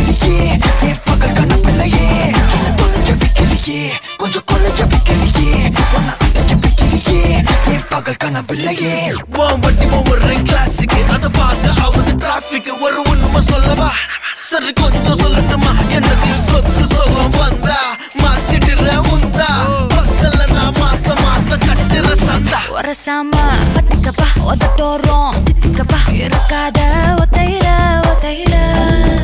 வைக்கலையே என் பகல் கனவில்லையே தொலைக்க வைக்கலையே கொஞ்சம் கொலைக்க வைக்கலையே ஒன்ன அடைக்க வைக்கலையே என் பகல் கனவில்லையே வண்டி ஒரு கிளாஸுக்கு அதை பார்த்து ஆகுது டிராபிக் ஒரு உண்மை சொல்லவா சரி கொஞ்சம் சொல்லட்டுமா என்னதையும் சொத்து சொல்ல வந்தா மாத்திடுற உந்தா பக்கத்துல நான் மாசம் கட்டுற சந்தா ஒரசாம பத்திக்கப்பா உதட்டோரம் தித்திக்கப்பா இருக்காத ஒத்தையில